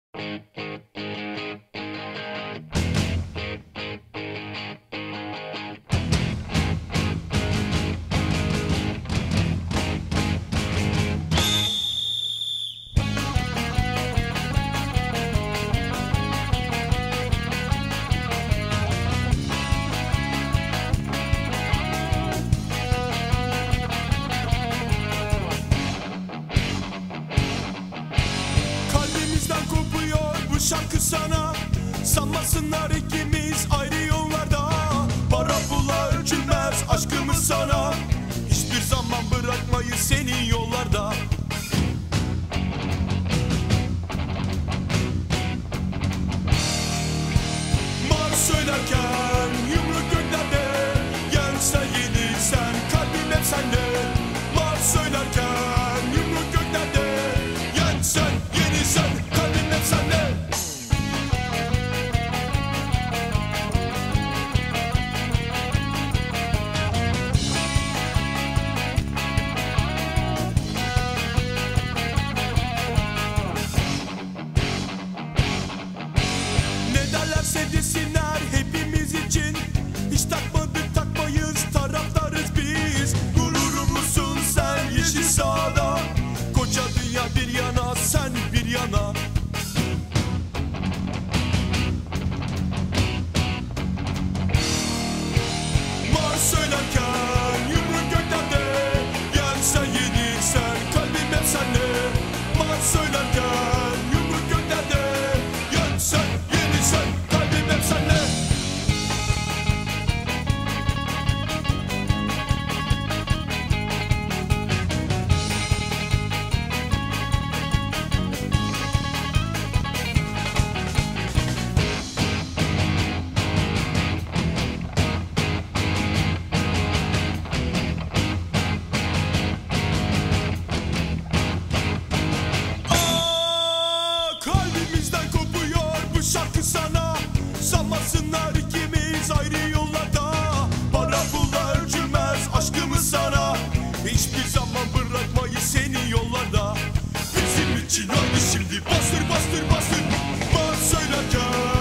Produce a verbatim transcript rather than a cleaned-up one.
Bu şarkı sana, sanmasınlar ikimiz ayrı yollarda. Para pula ölçülmez aşkımız sana, hiçbir zaman bırakmayız senin yollarda. Mar söylerken yumruk göklerde, yensen yenilsen kalbim hep sende. Mar söylerken yumruk göklerde, yensen yenilsen kalbim hep sende. Sevdesinler hepimiz için, hiç takmadık takmayız, taraftarız biz. Gururumuzsun sen yeşil sahada, koca dünya bir yana sen bir yana. Mar söylerken yumruk göklerde, yensen yenilsen kalbim hep sende. Mar söylerken yumruk göklerde, yensen yenilsen kalbim hep sende. Kalbimizden kopuyor bu şarkı sana, sanmasınlar ikimiz ayrı yollarda. Para pulla ölçülmez aşkımız sana, hiçbir zaman bırakmayız seni yollarda. Bizim için haydi şimdi bastır bastır bastır. Var söylerken